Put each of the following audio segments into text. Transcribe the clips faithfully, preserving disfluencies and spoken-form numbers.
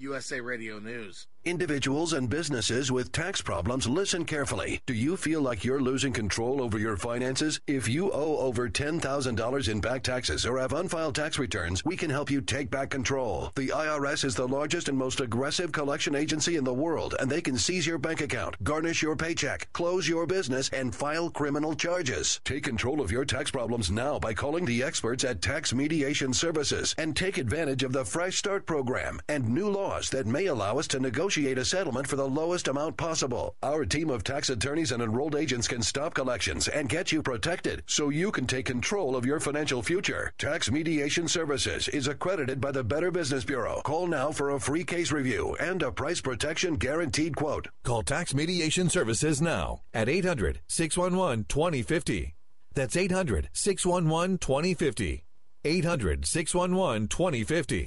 U S A Radio News. Individuals and businesses with tax problems, listen carefully. Do you feel like you're losing control over your finances? If you owe over ten thousand dollars in back taxes or have unfiled tax returns, we can help you take back control. The I R S is the largest and most aggressive collection agency in the world, and they can seize your bank account, garnish your paycheck, close your business, and file criminal charges. Take control of your tax problems now by calling the experts at Tax Mediation Services and take advantage of the Fresh Start program and new laws that may allow us to negotiate a settlement for the lowest amount possible. Our team of tax attorneys and enrolled agents can stop collections and get you protected so you can take control of your financial future. Tax Mediation Services is accredited by the Better Business Bureau. Call now for a free case review and a price protection guaranteed quote. Call Tax Mediation Services now at eight hundred, six one one, two zero five zero. That's eight hundred, six one one, two zero five zero. eight hundred, six one one, two zero five zero.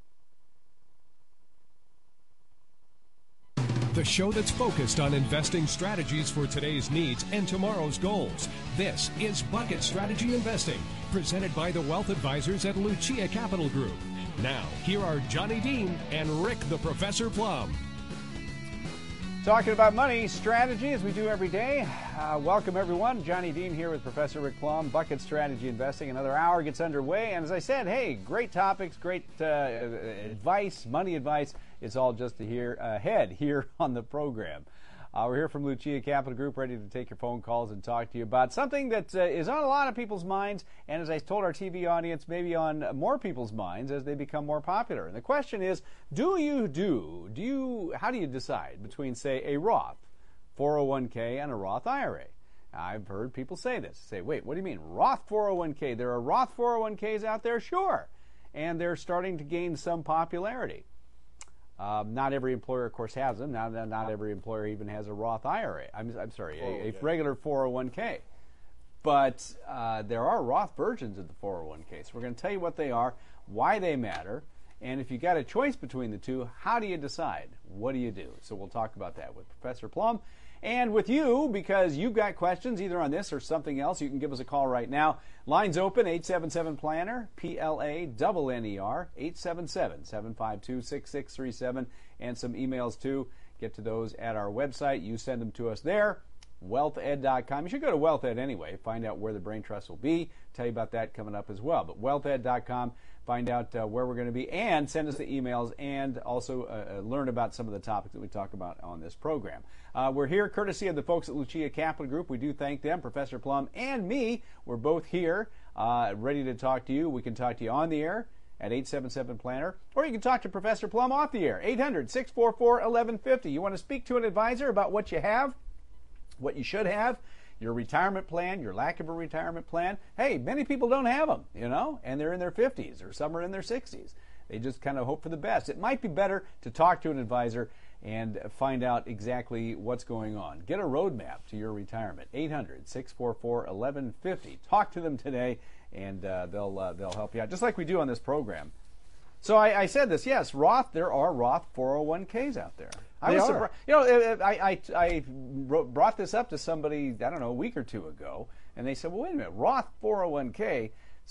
The show that's focused on investing strategies for today's needs and tomorrow's goals. This is Bucket Strategy Investing, presented by the Wealth Advisors at Lucia Capital Group. Now, here are Johnny Dean and Rick the Professor Plum. Talking about money strategy as we do every day. Uh, welcome, everyone. Johnny Dean here with Professor Rick Plum. Bucket Strategy Investing. Another hour gets underway. And as I said, hey, great topics, great uh, advice, money advice. It's all just here, ahead here on the program. Uh, we're here from Lucia Capital Group, ready to take your phone calls and talk to you about something that uh, is on a lot of people's minds, and as I told our T V audience, maybe on more people's minds as they become more popular. And the question is, do you do, do you, how do you decide between, say, a Roth four oh one k and a Roth I R A? I've heard people say this, say, wait, what do you mean, Roth four oh one k? There are Roth four oh one k's out there? Sure. And they're starting to gain some popularity. Um, not every employer, of course, has them. Now, not every employer even has a Roth I R A. I'm, I'm sorry, a, a regular four oh one k. But uh, there are Roth versions of the four oh one k. So we're going to tell you what they are, why they matter, and if you got a choice between the two, how do you decide? What do you do? So we'll talk about that with Professor Plum. And with you, because you've got questions either on this or something else, you can give us a call right now. Lines open, eight seven seven, planner, P L A N N E R, eight seven seven, seven five two, six six three seven, and some emails too. Get to those at our website. You send them to us there, wealth ed dot com. You should go to WealthEd anyway, find out where the Brain Trust will be. Tell you about that coming up as well. But wealth ed dot com. Find out uh, where we're going to be, and send us the emails, and also uh, uh, learn about some of the topics that we talk about on this program. Uh, we're here courtesy of the folks at Lucia Capital Group. We do thank them. Professor Plum and me, we're both here, uh, ready to talk to you. We can talk to you on the air at eight seven seven, planner, or you can talk to Professor Plum off the air, eight hundred, six four four, eleven fifty. You want to speak to an advisor about what you have, what you should have, your retirement plan, your lack of a retirement plan. Hey, many people don't have them, you know, and they're in their fifties or some are in their sixties. They just kind of hope for the best. It might be better to talk to an advisor and find out exactly what's going on. Get a roadmap to your retirement. eight hundred, six four four, eleven fifty. Talk to them today, and uh, they'll uh, they'll help you out, just like we do on this program. So I, I said this, yes, Roth, there are Roth four oh one k's out there. I they was are. surprised. You know, I, I, I wrote, brought this up to somebody, I don't know, a week or two ago, and they said, well, wait a minute, Roth four oh one k,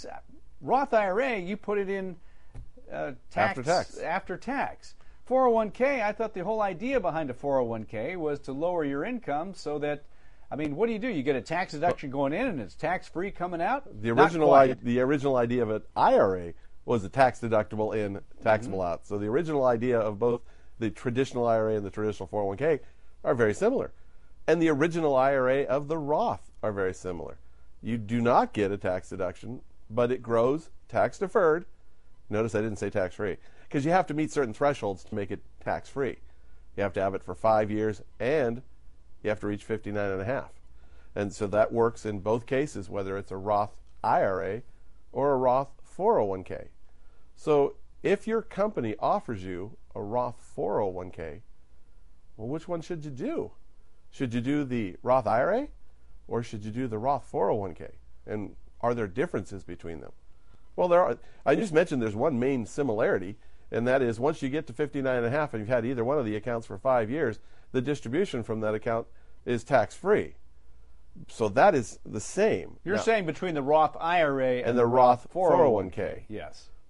Roth I R A, you put it in uh, tax, after tax. After tax. four oh one k, I thought the whole idea behind a four oh one k was to lower your income so that, I mean, what do you do? You get a tax deduction going in and it's tax-free coming out? The original, I, the original idea of an I R A was a tax deductible in, taxable mm-hmm. out. So the original idea of both the traditional I R A and the traditional four oh one k are very similar. And the original I R A of the Roth are very similar. You do not get a tax deduction, but it grows tax-deferred. Notice I didn't say tax-free, because you have to meet certain thresholds to make it tax-free. You have to have it for five years, and you have to reach fifty-nine and a half. And so that works in both cases, whether it's a Roth I R A or a Roth four oh one k. So if your company offers you a Roth four oh one k, well, which one should you do? Should you do the Roth I R A or should you do the Roth four oh one k? And are there differences between them? Well, there are. I just mentioned there's one main similarity, and that is once you get to fifty-nine and a half and you've had either one of the accounts for five years, the distribution from that account is tax-free. So that is the same. You're now, saying between the Roth I R A and, and the Roth four oh one k. Yes.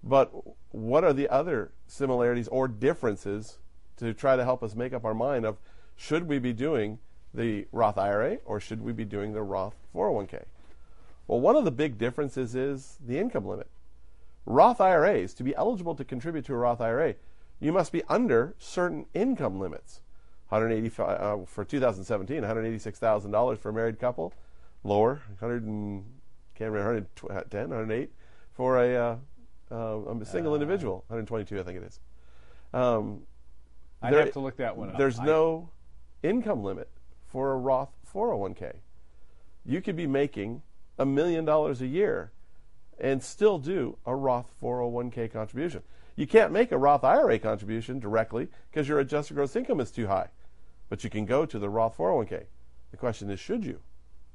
But what are the other similarities or differences to try to help us make up our mind of should we be doing the Roth I R A or should we be doing the Roth four oh one k? Well, one of the big differences is the income limit. Roth I R As, to be eligible to contribute to a Roth I R A, you must be under certain income limits. one hundred eighty-five uh, for two thousand seventeen, one hundred eighty-six thousand dollars for a married couple, lower, one hundred and, can't remember, one hundred ten, one hundred eight for a, uh, uh, a single uh, individual, one hundred twenty-two I think it is. Um, I'd there, have to look that one up. There's I, no income limit for a Roth four oh one k. You could be making a million dollars a year and still do a Roth four oh one k contribution. You can't make a Roth I R A contribution directly because your adjusted gross income is too high. But you can go to the Roth four oh one k. The question is, should you?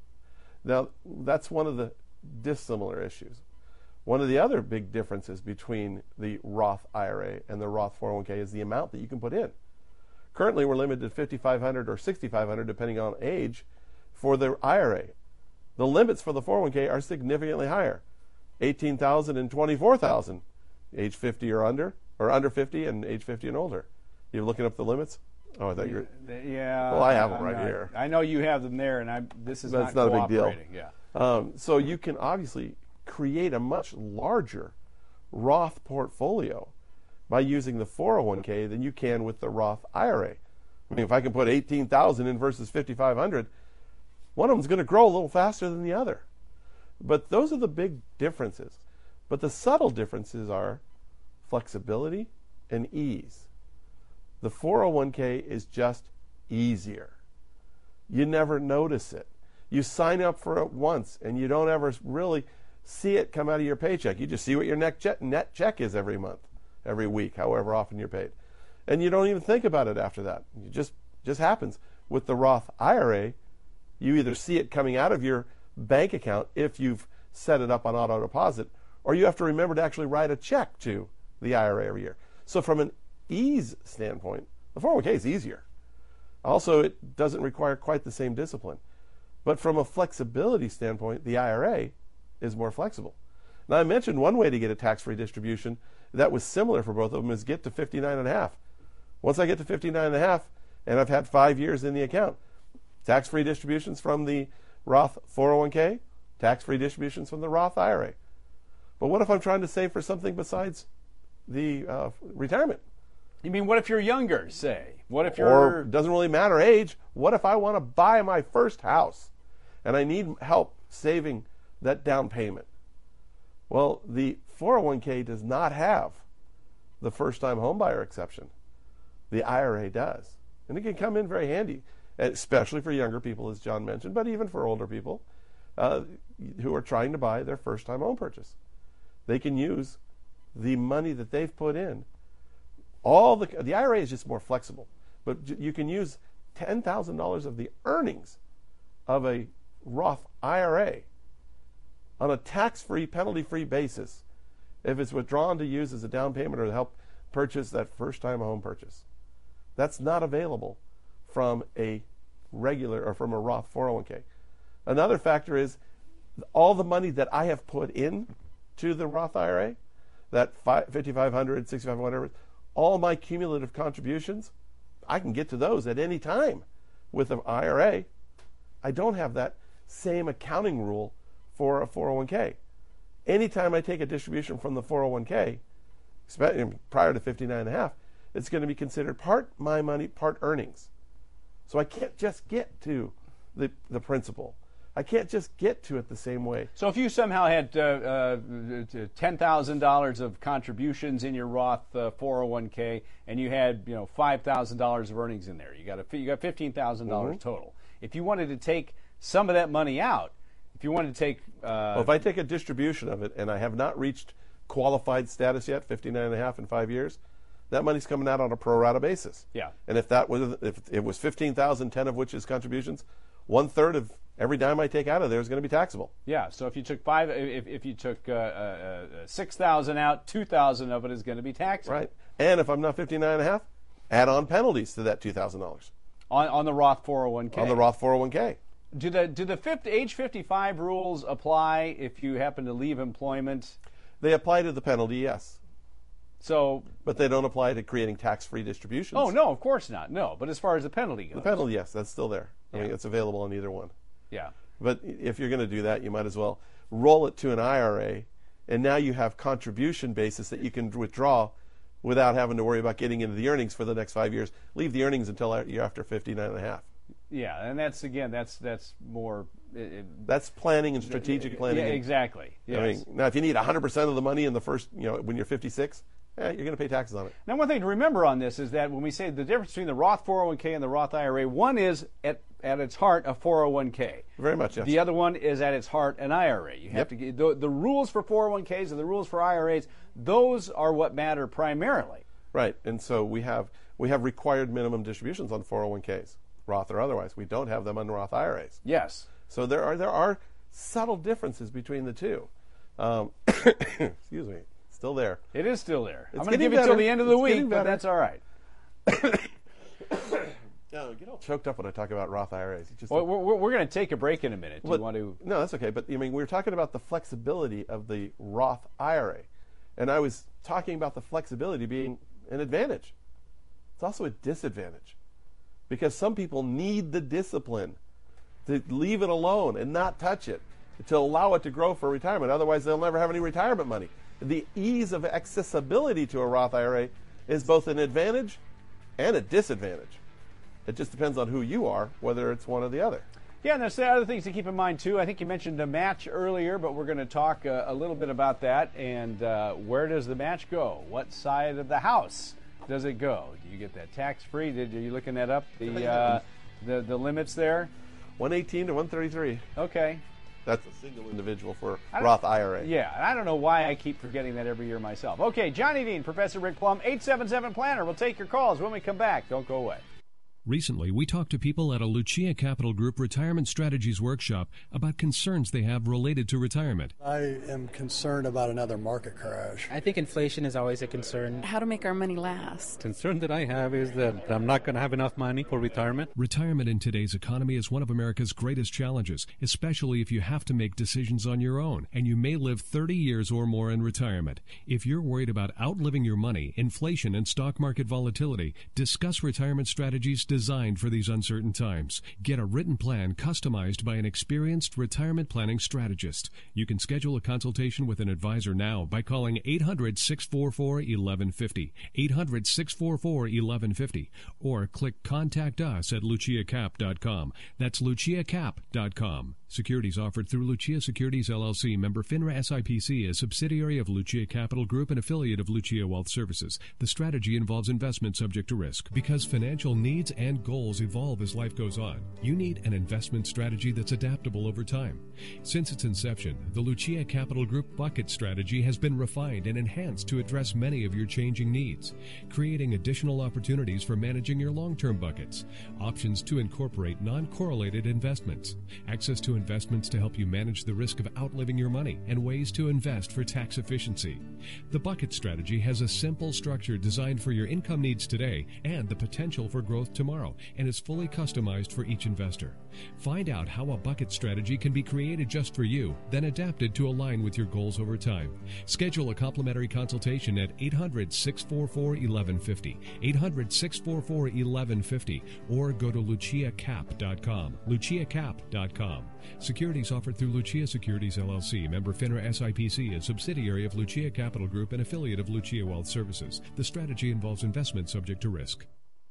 Now, that's one of the dissimilar issues. One of the other big differences between the Roth I R A and the Roth four oh one k is the amount that you can put in. Currently, we're limited to fifty-five hundred dollars or sixty-five hundred dollars depending on age for the I R A. The limits for the four oh one k are significantly higher, eighteen thousand dollars and twenty-four thousand dollars. Age fifty or under, or under fifty and age fifty and older. You're looking up the limits? Oh, I thought you were. Yeah. Well, I have them I'm right not, here. I know you have them there, and I. This is That's not, not a big deal. cooperating. Yeah. Um, so you can obviously create a much larger Roth portfolio by using the four oh one k than you can with the Roth I R A. I mean, if I can put eighteen thousand in versus fifty-five hundred, one of them's going to grow a little faster than the other. But those are the big differences. But the subtle differences are flexibility and ease. The four oh one k is just easier. You never notice it. You sign up for it once and you don't ever really see it come out of your paycheck. You just see what your net check, net check is every month, every week, however often you're paid. And you don't even think about it after that. It just, just happens. With the Roth I R A, you either see it coming out of your bank account if you've set it up on auto deposit, or you have to remember to actually write a check to the I R A every year. So from an ease standpoint, the four oh one k is easier. Also, it doesn't require quite the same discipline. But from a flexibility standpoint, the I R A is more flexible. Now, I mentioned one way to get a tax-free distribution that was similar for both of them is get to fifty-nine and a half. Once I get to fifty-nine and a half, and I've had five years in the account, tax-free distributions from the Roth four oh one k, tax-free distributions from the Roth I R A. But what if I'm trying to save for something besides the uh, retirement? You mean, what if you're younger, say? What if you're... Or it doesn't really matter age. What if I want to buy my first house and I need help saving that down payment? Well, the four oh one k does not have the first-time homebuyer exception. The I R A does. And it can come in very handy, especially for younger people, as John mentioned, but even for older people uh, who are trying to buy their first-time home purchase. They can use the money that they've put in. All the the I R A is just more flexible, but you can use ten thousand dollars of the earnings of a Roth I R A on a tax-free, penalty-free basis if it's withdrawn to use as a down payment or to help purchase that first-time home purchase. That's not available from a regular or from a Roth four oh one k. Another factor is all the money that I have put in to the Roth I R A, that fifty-five hundred dollars, sixty-five hundred dollars, whatever, all my cumulative contributions, I can get to those at any time with an I R A. I don't have that same accounting rule for a four oh one k. Anytime I take a distribution from the four oh one k, prior to fifty-nine and a half, it's going to be considered part my money, part earnings. So I can't just get to the, the principal. I can't just get to it the same way. So if you somehow had uh, uh, ten thousand dollars of contributions in your Roth uh, four oh one k, and you had you know five thousand dollars of earnings in there, you got a, you got fifteen thousand dollars mm-hmm. total. If you wanted to take some of that money out, if you wanted to take, uh, well, if I take a distribution of it and I have not reached qualified status yet, fifty-nine and a half in five years, that money's coming out on a pro rata basis. Yeah. And if that was if it was fifteen thousand, ten of which is contributions, one third of every dime I take out of there is going to be taxable. Yeah. So if you took five, if, if you took uh, uh, six thousand out, two thousand of it is going to be taxable. Right. And if I'm not fifty-nine and a half, add on penalties to that two thousand dollars. On on the Roth four oh one k. On the Roth four oh one k. Do the do the fifty, age fifty-five rules apply if you happen to leave employment? They apply to the penalty, yes. So, but they don't apply to creating tax-free distributions. Oh no, of course not. No, but as far as the penalty goes, the penalty, yes, that's still there. I yeah. mean, it's available on either one. Yeah. But if you're going to do that, you might as well roll it to an I R A, and now you have contribution basis that you can withdraw without having to worry about getting into the earnings for the next five years. Leave the earnings until you're after fifty-nine and a half. Yeah, and that's again, that's that's more. It, that's planning and strategic planning. Yeah, exactly. Yes. I mean, now if you need one hundred percent of the money in the first, you know, when you're fifty-six, eh, you're going to pay taxes on it. Now, one thing to remember on this is that when we say the difference between the Roth four oh one k and the Roth I R A, one is at at its heart a four oh one k. Very much, yes. The other one is at its heart an I R A. You have yep. to get the, the rules for four oh one k's and the rules for I R As. Those are what matter primarily. Right, and so we have we have required minimum distributions on four oh one k's, Roth or otherwise. We don't have them on Roth I R As. Yes. So there are there are subtle differences between the two. Um, excuse me, still there. It is still there. It's I'm going to give better. it till the end of the it's week, but that's all right. No, get all choked up when I talk about Roth I R As. Just well, we're, we're going to take a break in a minute. Do but, you want to? No, that's okay. But I mean, we were talking about the flexibility of the Roth I R A, and I was talking about the flexibility being an advantage. It's also a disadvantage because some people need the discipline to leave it alone and not touch it, to allow it to grow for retirement. Otherwise, they'll never have any retirement money. The ease of accessibility to a Roth I R A is both an advantage and a disadvantage. It just depends on who you are, whether it's one or the other. Yeah, and there's the other things to keep in mind, too. I think you mentioned the match earlier, but we're going to talk uh, a little bit about that. And uh, where does the match go? What side of the house does it go? Do you get that tax-free? Did, are you looking that up, the, uh, the, the limits there? one eighteen to one thirty-three. Okay. That's a single individual for Roth I R A. Yeah, and I don't know why I keep forgetting that every year myself. Okay, Johnny Dean, Professor Rick Plum, eight seven seven Planner. We'll take your calls when we come back. Don't go away. Recently, we talked to people at a Lucia Capital Group Retirement Strategies workshop about concerns they have related to retirement. I am concerned about another market crash. I think inflation is always a concern. How to make our money last. Concern that I have is that I'm not going to have enough money for retirement. Retirement in today's economy is one of America's greatest challenges, especially if you have to make decisions on your own, and you may live thirty years or more in retirement. If you're worried about outliving your money, inflation, and stock market volatility, discuss retirement strategies designed for these uncertain times. Get a written plan customized by an experienced retirement planning strategist. You can schedule a consultation with an advisor now by calling eight hundred, six four four, eleven fifty, eight hundred, six four four, eleven fifty, or click Contact Us at lucia cap dot com. That's lucia cap dot com. Securities offered through Lucia Securities, L L C, member FINRA S I P C, a subsidiary of Lucia Capital Group and affiliate of Lucia Wealth Services. The strategy involves investment subject to risk. Because financial needs and goals evolve as life goes on, you need an investment strategy that's adaptable over time. Since its inception, the Lucia Capital Group Bucket Strategy has been refined and enhanced to address many of your changing needs, creating additional opportunities for managing your long-term buckets, options to incorporate non-correlated investments, access to investments to help you manage the risk of outliving your money, and ways to invest for tax efficiency. The Bucket Strategy has a simple structure designed for your income needs today and the potential for growth tomorrow, and is fully customized for each investor. Find out how a bucket strategy can be created just for you, then adapted to align with your goals over time. Schedule a complimentary consultation at eight hundred, six four four, eleven fifty, eight hundred, six four four, eleven fifty, or go to lucia cap dot com, lucia cap dot com. Securities offered through Lucia Securities, L L C, member FINRA S I P C, a subsidiary of Lucia Capital Group and affiliate of Lucia Wealth Services. The strategy involves investment subject to risk.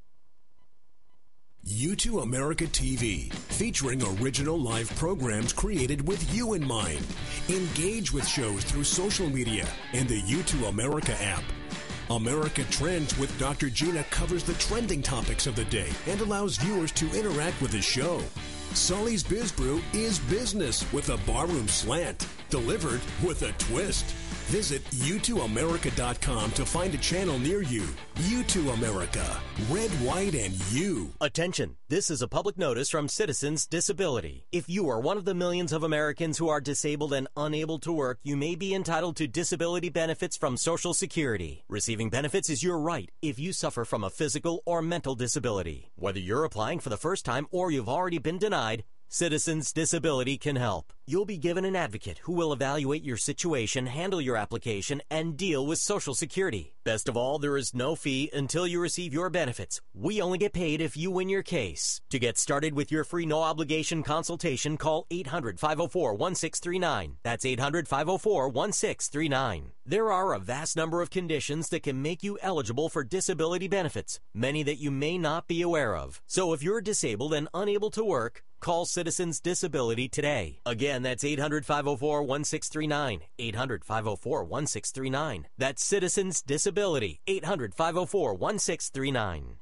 U two America T V, featuring original live programs created with you in mind. Engage with shows through social media and the U two America app. America Trends with Doctor Gina covers the trending topics of the day and allows viewers to interact with the show. Sully's Biz Brew is business with a barroom slant, delivered with a twist. Visit U two America dot com to find a channel near you. U two America, red, white, and you. Attention, this is a public notice from Citizens Disability. If you are one of the millions of Americans who are disabled and unable to work, you may be entitled to disability benefits from Social Security. Receiving benefits is your right if you suffer from a physical or mental disability. Whether you're applying for the first time or you've already been denied, Citizens Disability can help. You'll be given an advocate who will evaluate your situation, handle your application, and deal with Social Security. Best of all, there is no fee until you receive your benefits. We only get paid if you win your case. To get started with your free no-obligation consultation, call eight hundred, five oh four, one six three nine. That's eight hundred, five oh four, one six three nine. There are a vast number of conditions that can make you eligible for disability benefits, many that you may not be aware of. So if you're disabled and unable to work, call Citizens Disability today. Again, that's eight hundred, five oh four, one six three nine. eight hundred, five oh four, one six three nine. That's Citizens Disability. eight hundred, five oh four, one six three nine.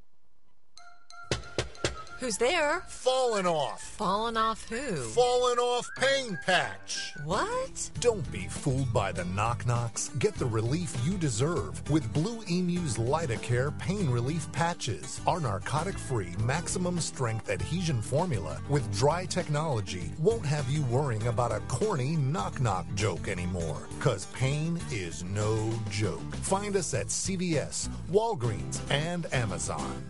Who's there? Falling off. Falling off who? Falling off pain patch. What? Don't be fooled by the knock-knocks. Get the relief you deserve with Blue Emu's Lidocare pain relief patches. Our narcotic-free, maximum-strength adhesion formula with dry technology won't have you worrying about a corny knock-knock joke anymore. Because pain is no joke. Find us at C V S, Walgreens, and Amazon.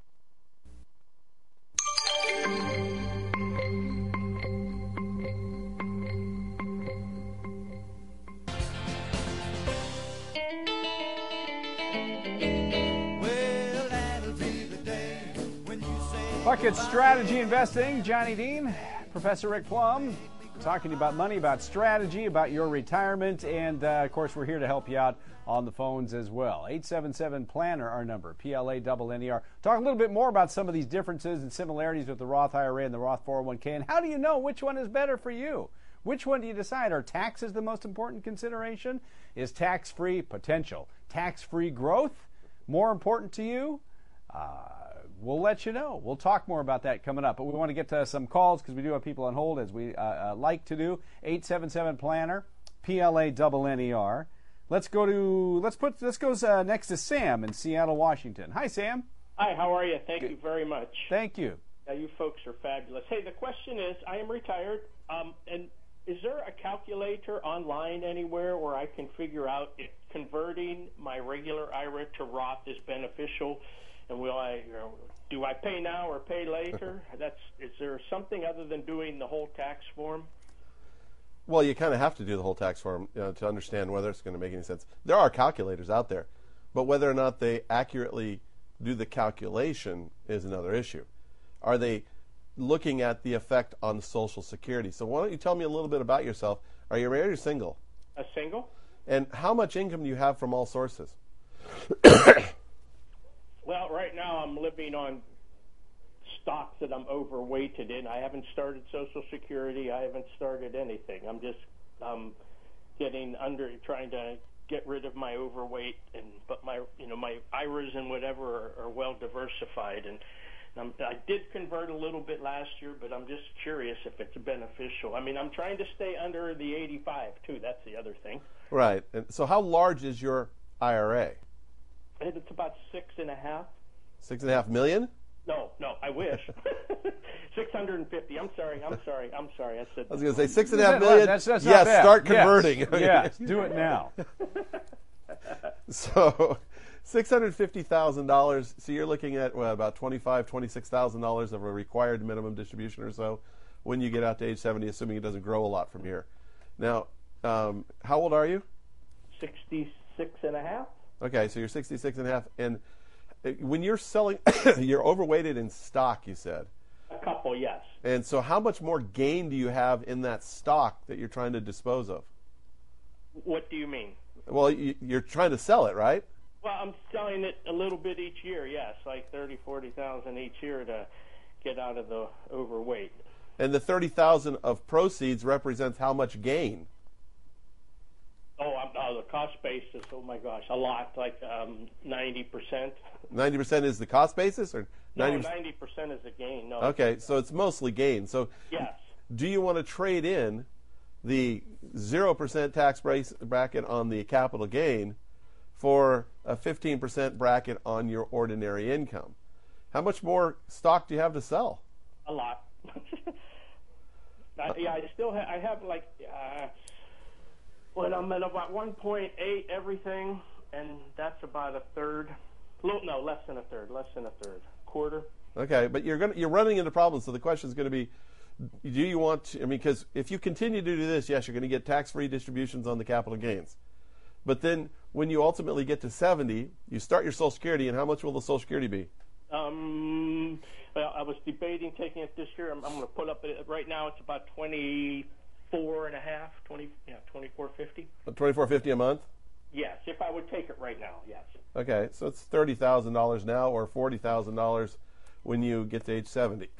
Bucket Strategy Investing, Johnny Dean, Professor Rick Plum, talking about money, about strategy, about your retirement, and uh, of course we're here to help you out on the phones as well. eight seven seven planner, our number, P L A N N E R. Talk a little bit more about some of these differences and similarities with the Roth I R A and the Roth four oh one K, and how do you know which one is better for you? Which one do you decide? Are taxes the most important consideration? Is tax-free potential, tax-free growth more important to you? Uh, We'll let you know. We'll talk more about that coming up. But we want to get to some calls because we do have people on hold, as we uh, uh, like to do. eight seven seven planner, P L A N N E R. Let's go to let's put let's go uh, next to Sam in Seattle, Washington. Hi, Sam. Hi. How are you? Thank Good. you very much. Thank you. Yeah, you folks are fabulous. Hey, the question is, I am retired, um, and is there a calculator online anywhere where I can figure out if converting my regular I R A to Roth is beneficial? And will I, you know, do I pay now or pay later? That's is there something other than doing the whole tax form? Well, you kind of have to do the whole tax form, you know, to understand whether it's going to make any sense. There are calculators out there, but whether or not they accurately do the calculation is another issue. Are they looking at the effect on Social Security? So why don't you tell me a little bit about yourself? Are you married or single? A single. And how much income do you have from all sources? Well, right now I'm living on stocks that I'm overweighted in. I haven't started Social Security. I haven't started anything. I'm just um, getting under, trying to get rid of my overweight, and but my, you know, my I R As and whatever are, are well diversified. And I'm, I did convert a little bit last year, but I'm just curious if it's beneficial. I mean, I'm trying to stay under the eighty-five too. That's the other thing. Right. And so, how large is your I R A? It's about six and a half. Six and a half million? No, no, I wish. six hundred and fifty. I'm sorry. I'm sorry. I'm sorry. I said. I was going to say six and a half million. That's, that's yes, not start bad. converting. Yes, yes, do it now. So, six hundred fifty thousand dollars. So you're looking at well, about twenty-five, twenty-six thousand dollars of a required minimum distribution or so when you get out to age seventy, assuming it doesn't grow a lot from here. Now, um, how old are you? Sixty-six and a half. Okay, so you're sixty-six and a half, and when you're selling, you're overweighted in stock, you said. A couple, yes. And so how much more gain do you have in that stock that you're trying to dispose of? What do you mean? Well, you, you're trying to sell it, right? Well, I'm selling it a little bit each year, yes, like thirty, forty thousand each year to get out of the overweight. And the thirty thousand of proceeds represents how much gain? Oh, I'm, oh, the cost basis, oh my gosh, a lot, like um, ninety percent. ninety percent is the cost basis? Or ninety percent? No, ninety percent is the gain. No. Okay, so it's mostly gain. So yes. Do you want to trade in the zero percent tax bracket on the capital gain for a fifteen percent bracket on your ordinary income? How much more stock do you have to sell? A lot. I, yeah, I still have, I have like... Uh, Well, I'm at about one point eight everything, and that's about a third. No, less than a third. Less than a third. Quarter. Okay, but you're going you're running into problems. So the question is going to be, Do you want to, I mean, because if you continue to do this, yes, you're going to get tax-free distributions on the capital gains. But then when you ultimately get to seventy, you start your Social Security, and how much will the Social Security be? Um, well, I was debating taking it this year. I'm, I'm going to put up it right now. It's about twenty-four and a half, twenty, yeah, twenty-four fifty. twenty-four fifty a month? Yes, if I would take it right now, yes. Okay, so it's thirty thousand dollars now, or forty thousand dollars when you get to age seventy.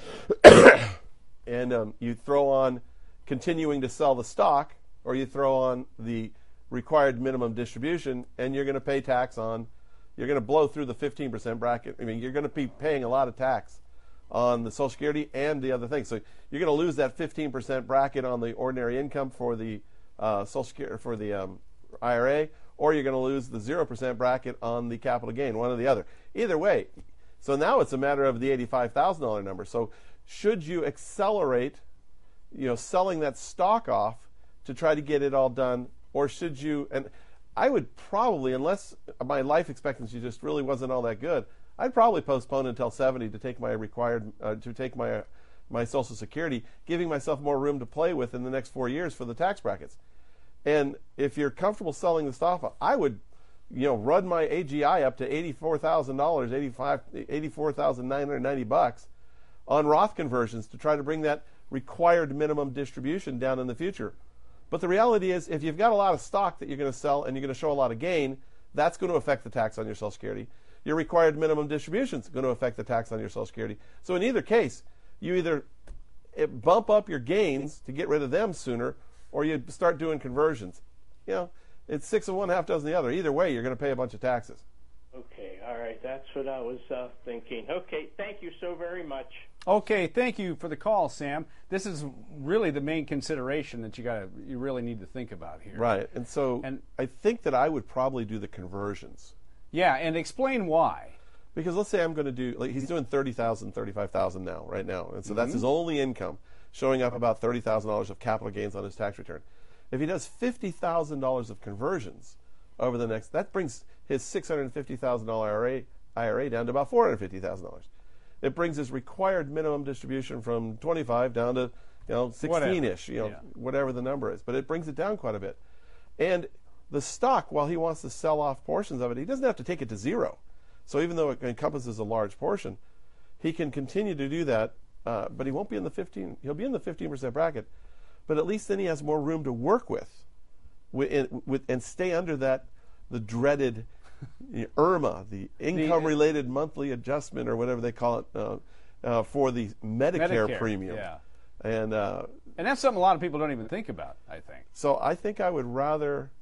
And um, you throw on continuing to sell the stock, or you throw on the required minimum distribution, and you're going to pay tax on, you're going to blow through the fifteen percent bracket. I mean, you're going to be paying a lot of tax on the Social Security and the other things. So you're going to lose that fifteen percent bracket on the ordinary income for the uh, Social Security, for the um, I R A, or you're going to lose the zero percent bracket on the capital gain, one or the other. Either way, so now it's a matter of the eighty-five thousand dollars number. So should you accelerate, you know, selling that stock off to try to get it all done, or should you, and I would probably, unless my life expectancy just really wasn't all that good, I'd probably postpone until seventy to take my required, uh, to take my uh, my Social Security, giving myself more room to play with in the next four years for the tax brackets. And if you're comfortable selling the stock, I would, you know, run my A G I up to eighty-four thousand dollars, eighty-five, eighty-four thousand nine hundred ninety bucks on Roth conversions to try to bring that required minimum distribution down in the future. But the reality is, if you've got a lot of stock that you're going to sell and you're going to show a lot of gain, that's going to affect the tax on your Social Security. Your required minimum distribution is going to affect the tax on your Social Security. So in either case, you either bump up your gains to get rid of them sooner, or you start doing conversions. You know, it's six of one, half dozen the other. Either way, you're going to pay a bunch of taxes. Okay, all right, that's what I was uh, thinking. Okay, thank you so very much. Okay, thank you for the call, Sam. This is really the main consideration that you got to, you really need to think about here. Right, and so and, I think that I would probably do the conversions. Yeah, and explain why. Because let's say I'm going to do, like he's doing thirty thousand, thirty-five thousand now, right now, and so mm-hmm. that's his only income, showing up about thirty thousand dollars of capital gains on his tax return. If he does fifty thousand dollars of conversions over the next, that brings his six hundred fifty thousand dollars I R A down to about four hundred fifty thousand dollars. It brings his required minimum distribution from twenty-five down to, you know, sixteen-ish, you know, yeah. whatever the number is. But it brings it down quite a bit. And the stock, while he wants to sell off portions of it, he doesn't have to take it to zero. So even though it encompasses a large portion, he can continue to do that, uh, but he won't be in the fifteen. He'll be in the fifteen percent bracket, but at least then he has more room to work with, with, with and stay under that the dreaded I R M A, the income-related the, monthly adjustment, or whatever they call it, uh, uh, for the Medicare, Medicare premium. Yeah. And uh, and that's something a lot of people don't even think about, I think. So I think I would rather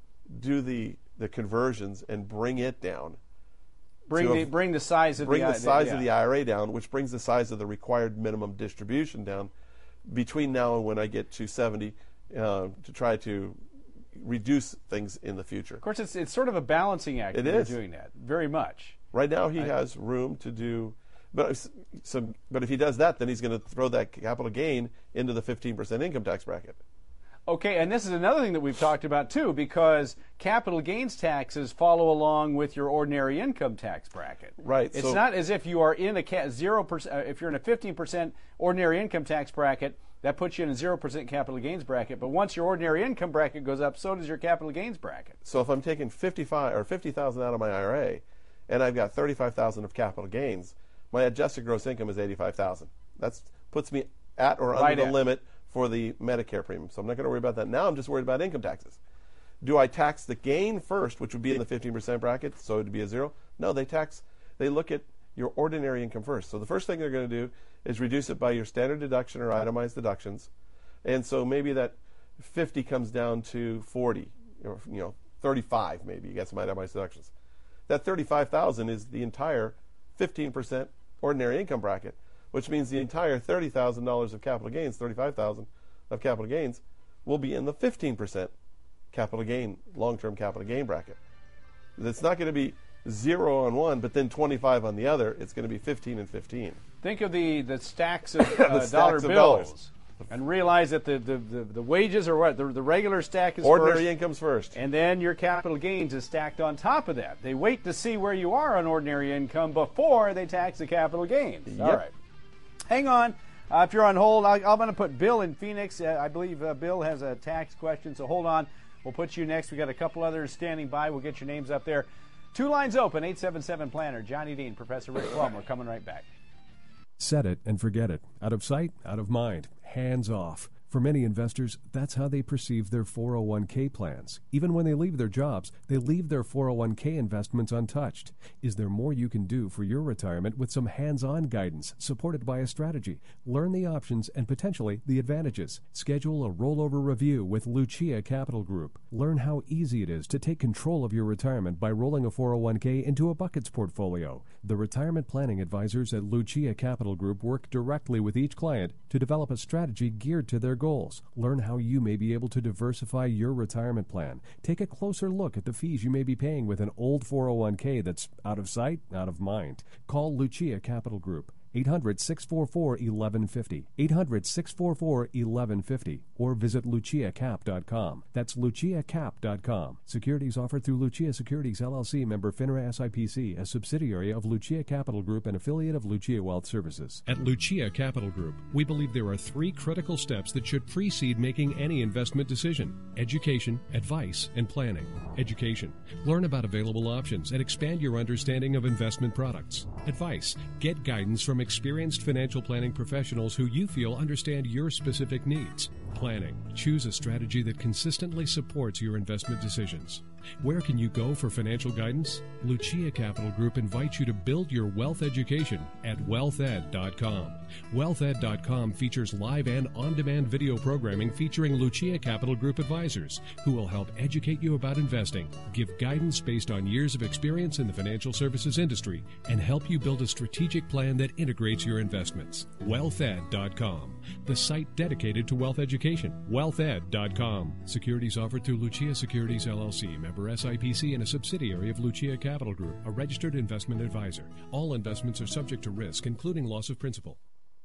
do the the conversions and bring it down. Bring the a, bring the size of bring the, the size yeah. of the I R A down, which brings the size of the required minimum distribution down between now and when I get to seventy, uh, to try to reduce things in the future. Of course, it's it's sort of a balancing act. It is is doing that very much. Right now, he I, has room to do, but so but if he does that, then he's going to throw that capital gain into the fifteen percent income tax bracket. Okay, and this is another thing that we've talked about too, because capital gains taxes follow along with your ordinary income tax bracket. Right. It's so, not as if you are in a zero percent. Uh, if you're in a fifteen percent ordinary income tax bracket, that puts you in a zero percent capital gains bracket. But once your ordinary income bracket goes up, so does your capital gains bracket. So if I'm taking fifty-five or fifty thousand out of my I R A, and I've got thirty-five thousand of capital gains, my adjusted gross income is eighty-five thousand. That puts me at or right under the at. limit for the Medicare premium. So I'm not going to worry about that. Now I'm just worried about income taxes. Do I tax the gain first, which would be in the fifteen percent bracket, so it would be a zero? No, they tax, they look at your ordinary income first. So the first thing they're going to do is reduce it by your standard deduction or itemized deductions. And so maybe that fifty comes down to forty, or, you know, thirty-five maybe, you get some itemized deductions. That thirty-five thousand is the entire fifteen percent ordinary income bracket, which means the entire thirty thousand dollars of capital gains, thirty-five thousand dollars of capital gains, will be in the fifteen percent capital gain, long-term capital gain bracket. It's not going to be zero on one, but then twenty-five on the other. It's going to be fifteen and fifteen. Think of the, the stacks of uh, the stacks dollar of bills. Dollars. And realize that the, the, the, the wages are what? The, the regular stack is ordinary first. income's first. And then your capital gains is stacked on top of that. They wait to see where you are on ordinary income before they tax the capital gains. Yep. All right. Hang on. Uh, if you're on hold, I, I'm going to put Bill in Phoenix. Uh, I believe uh, Bill has a tax question, so hold on. We'll put you next. We got a couple others standing by. We'll get your names up there. Two lines open, eight seven seven planner. Johnny Dean, Professor Rick Plum. We're coming right back. Set it and forget it. Out of sight, out of mind. Hands off. For many investors, that's how they perceive their four oh one k plans. Even when they leave their jobs, they leave their four oh one k investments untouched. Is there more you can do for your retirement with some hands-on guidance supported by a strategy? Learn the options and potentially the advantages. Schedule a rollover review with Lucia Capital Group. Learn how easy it is to take control of your retirement by rolling a four oh one k into a buckets portfolio. The retirement planning advisors at Lucia Capital Group work directly with each client to develop a strategy geared to their goals. Learn how you may be able to diversify your retirement plan. Take a closer look at the fees you may be paying with an old four oh one k that's out of sight, out of mind. Call Lucia Capital Group. eight hundred, six four four, eleven fifty. eight hundred, six four four, eleven fifty. Or visit lucia cap dot com. That's lucia cap dot com. Securities offered through Lucia Securities, L L C, member FINRA S I P C, a subsidiary of Lucia Capital Group and affiliate of Lucia Wealth Services. At Lucia Capital Group, we believe there are three critical steps that should precede making any investment decision: education, advice, and planning. Education. Learn about available options and expand your understanding of investment products. Advice. Get guidance from experienced financial planning professionals who you feel understand your specific needs. Planning. Choose a strategy that consistently supports your investment decisions. Where can you go for financial guidance? Lucia Capital Group invites you to build your wealth education at wealth ed dot com. wealth ed dot com features live and on-demand video programming featuring Lucia Capital Group advisors who will help educate you about investing, give guidance based on years of experience in the financial services industry, and help you build a strategic plan that integrates your investments. wealth ed dot com, the site dedicated to wealth education. wealth ed dot com. Securities offered through Lucia Securities, L L C, member S I P C, and a subsidiary of Lucia Capital Group, a registered investment advisor. All investments are subject to risk, including loss of principal.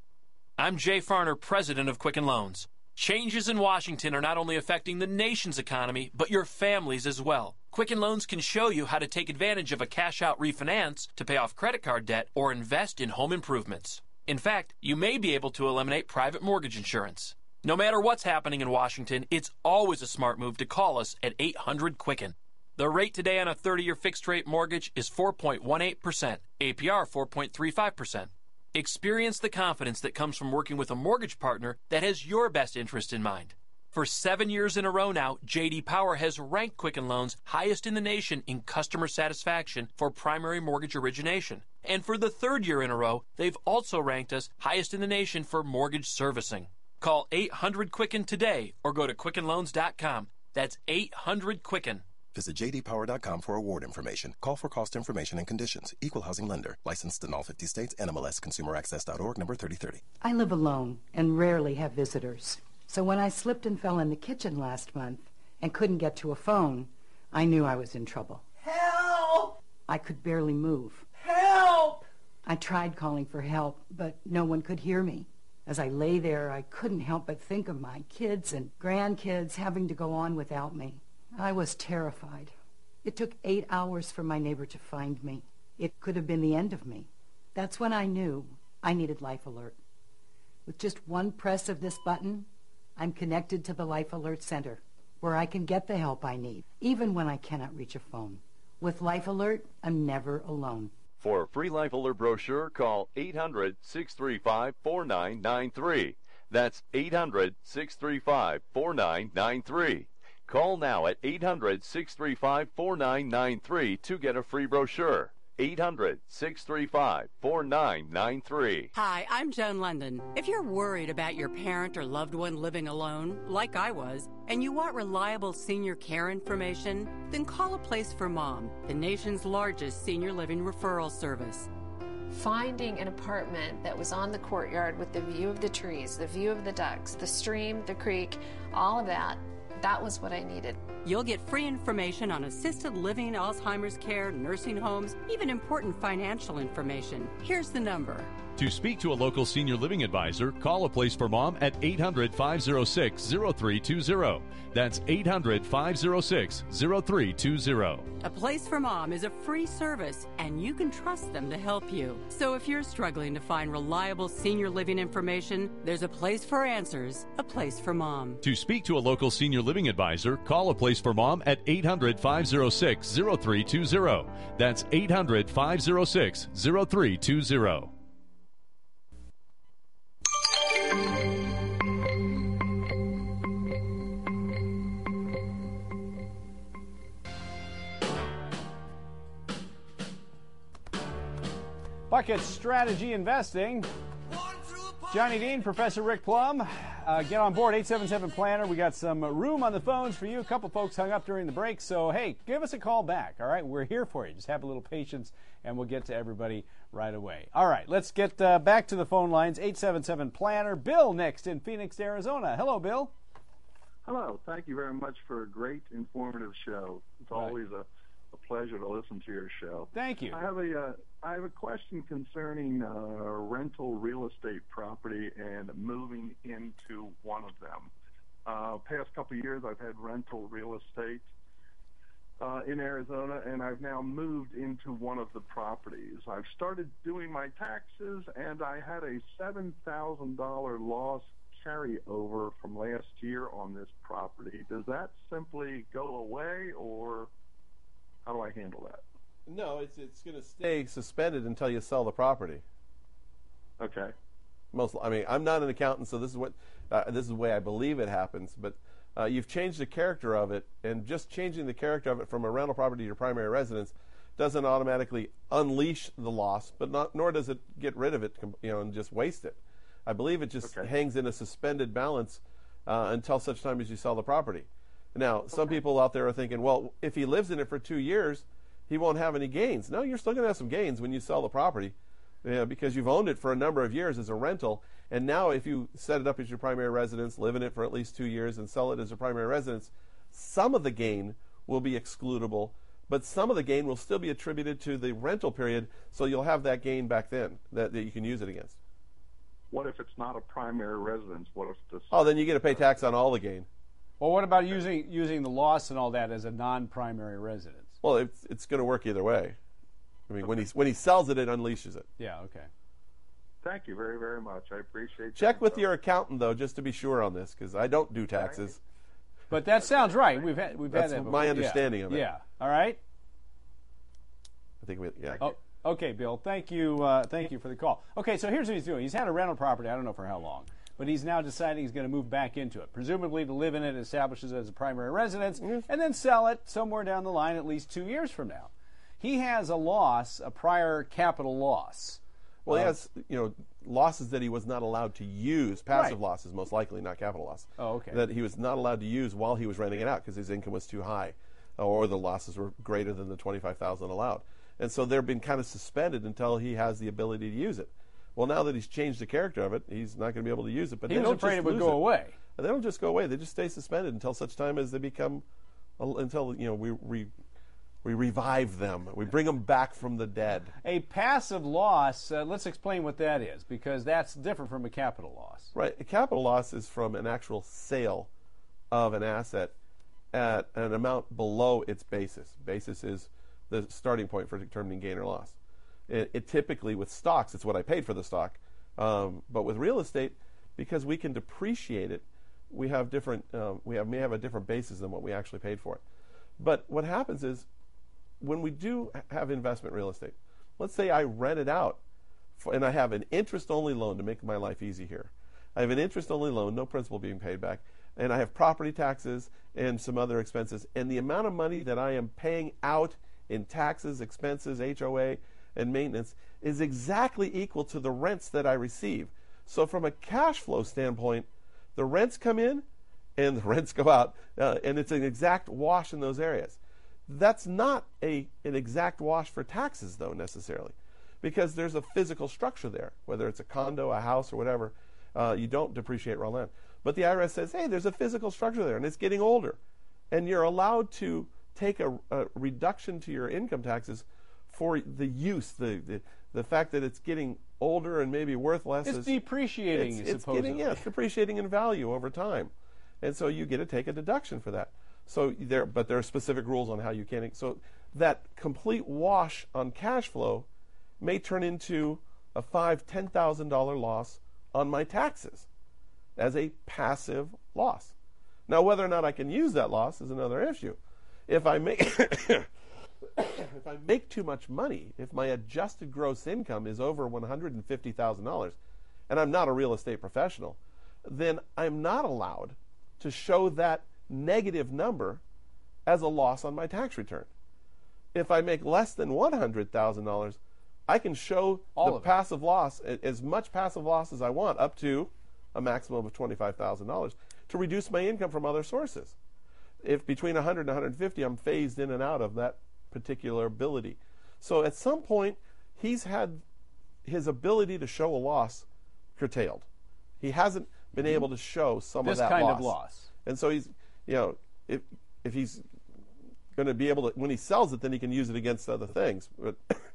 I'm Jay Farner, president of Quicken Loans. Changes in Washington are not only affecting the nation's economy, but your families as well. Quicken Loans can show you how to take advantage of a cash-out refinance to pay off credit card debt or invest in home improvements. In fact, you may be able to eliminate private mortgage insurance. No matter what's happening in Washington, it's always a smart move to call us at eight hundred Quicken. The rate today on a thirty-year fixed-rate mortgage is four point one eight percent, A P R four point three five percent. Experience the confidence that comes from working with a mortgage partner that has your best interest in mind. For seven years in a row now, J D Power has ranked Quicken Loans highest in the nation in customer satisfaction for primary mortgage origination. And for the third year in a row, they've also ranked us highest in the nation for mortgage servicing. Call eight hundred Quicken today or go to quicken loans dot com. That's eight hundred Quicken. Visit j d power dot com for award information. Call for cost information and conditions. Equal housing lender. Licensed in all fifty states. N M L S consumer access dot org, number thirty thirty. I live alone and rarely have visitors. So when I slipped and fell in the kitchen last month and couldn't get to a phone, I knew I was in trouble. Help! I could barely move. Help! I tried calling for help, but no one could hear me. As I lay there, I couldn't help but think of my kids and grandkids having to go on without me. I was terrified. It took eight hours for my neighbor to find me. It could have been the end of me. That's when I knew I needed Life Alert. With just one press of this button, I'm connected to the Life Alert Center, where I can get the help I need, even when I cannot reach a phone. With Life Alert, I'm never alone. For a free Life Alert brochure, call eight hundred, six three five, four nine nine three. That's eight hundred, six three five, four nine nine three. Call now at eight hundred, six three five, four nine nine three to get a free brochure. eight hundred, six three five, four nine nine three. Hi, I'm Joan London. If you're worried about your parent or loved one living alone, like I was, and you want reliable senior care information, then call A Place for Mom, the nation's largest senior living referral service. Finding an apartment that was on the courtyard with the view of the trees, the view of the ducks, the stream, the creek, all of that, that was what I needed. You'll get free information on assisted living, Alzheimer's care, nursing homes, even important financial information. Here's the number, To speak to a local senior living advisor, call A Place for Mom at eight hundred, five oh six, oh three two oh. That's eight hundred, five oh six, oh three two oh. A Place for Mom is a free service, and you can trust them to help you. So if you're struggling to find reliable senior living information, there's a place for answers, A Place for Mom. To speak to a local senior living advisor, call A Place for Mom at eight hundred, five oh six, oh three two oh. That's eight hundred, five oh six, oh three two oh. Bucket Strategy Investing. Johnny Dean, Professor Rick Plum. Uh, get on board, eight seven seven planner. We got some room on the phones for you. A couple folks hung up during the break, so hey, give us a call back, all right? We're here for you. Just have a little patience, and we'll get to everybody right away. All right, let's get uh, back to the phone lines, eight seven seven planner. Bill next in Phoenix, Arizona. Hello, Bill. Hello. Thank you very much for a great, informative show. It's Right. always a, a pleasure to listen to your show. Thank you. I have a uh, I have a question concerning uh, rental real estate property and moving into one of them. Uh, past couple of years, I've had rental real estate uh, in Arizona, and I've now moved into one of the properties. I've started doing my taxes, and I had a seven thousand dollars loss carryover from last year on this property. Does that simply go away, or how do I handle that? No, it's it's going to stay suspended until you sell the property. Okay. Most, I mean, I'm not an accountant, so this is what uh, this is the way I believe it happens. But uh, you've changed the character of it, and just changing the character of it from a rental property to your primary residence doesn't automatically unleash the loss, but not nor does it get rid of it, you know, and just waste it. I believe it just Okay. hangs in a suspended balance uh, until such time as you sell the property. Now, some people out there are thinking, well, if he lives in it for two years, he won't have any gains. No, you're still going to have some gains when you sell the property uh, because you've owned it for a number of years as a rental. And now if you set it up as your primary residence, live in it for at least two years, and sell it as a primary residence, some of the gain will be excludable, but some of the gain will still be attributed to the rental period, so you'll have that gain back then that, that you can use it against. What if it's not a primary residence? What if this? Oh, then you get to pay tax on all the gain. Well, what about using using the loss and all that as a non-primary residence? Well, it's it's going to work either way. I mean, when he when he sells it, it unleashes it. Yeah. Okay. Thank you very, very much. I appreciate. Check that. with your accountant though, just to be sure on this, because I don't do taxes. But that sounds right. We've had we've That's had that my before. understanding yeah. of it. Yeah. All right. I think we yeah. Oh, okay, Bill. Thank you. Uh, thank you for the call. Okay, so here's what he's doing. He's had a rental property. I don't know for how long, but he's now deciding he's going to move back into it, presumably to live in it, establishes it as a primary residence, and then sell it somewhere down the line, at least two years from now. He has a loss, a prior capital loss. Well, he Uh, has, you know, losses that he was not allowed to use, passive Right. losses, most likely, not capital loss. Oh, okay. That he was not allowed to use while he was renting it out because his income was too high, or the losses were greater than the twenty-five thousand dollars allowed. And so they've been kind of suspended until he has the ability to use it. Well, now that he's changed the character of it, he's not going to be able to use it. But He they was don't afraid just it would lose go away. They don't just go away. They just stay suspended until such time as they become, until, you know, we we we revive them. We bring them back from the dead. A passive loss, uh, let's explain what that is, because that's different from a capital loss. Right. A capital loss is from an actual sale of an asset at an amount below its basis. Basis is the starting point for determining gain or loss. It, it typically, with stocks, it's what I paid for the stock. Um, but with real estate, because we can depreciate it, we have different. Uh, we have may have a different basis than what we actually paid for it. But what happens is, when we do have investment real estate, let's say I rent it out, for, and I have an interest-only loan to make my life easy here. I have an interest-only loan, no principal being paid back, and I have property taxes and some other expenses, and the amount of money that I am paying out in taxes, expenses, H O A, and maintenance is exactly equal to the rents that I receive. So from a cash flow standpoint, the rents come in and the rents go out, uh, and it's an exact wash in those areas. That's not a an exact wash for taxes, though, necessarily, because there's a physical structure there, whether it's a condo, a house, or whatever. Uh, you don't depreciate raw land. But the I R S says, hey, there's a physical structure there, and it's getting older. And you're allowed to take a, a reduction to your income taxes for the use, the, the The fact that it's getting older and maybe worth less It's is depreciating, It's, it's supposedly. getting yeah, it's depreciating in value over time, and so you get to take a deduction for that. So there, but there are specific rules on how you can. So that complete wash on cash flow may turn into a five, ten thousand dollar loss on my taxes as a passive loss. Now, whether or not I can use that loss is another issue. If I make if I make too much money, if my adjusted gross income is over one hundred fifty thousand dollars, and I'm not a real estate professional, then I'm not allowed to show that negative number as a loss on my tax return. If I make less than one hundred thousand dollars, I can show All the of it. passive loss, as much passive loss as I want, up to a maximum of twenty-five thousand dollars, to reduce my income from other sources. If between one hundred and one hundred fifty, I'm phased in and out of that particular ability. So at some point, he's had his ability to show a loss curtailed. He hasn't been able to show some This of that kind loss. of loss. And so he's, you know, if if he's going to be able to, when he sells it, then he can use it against other things. But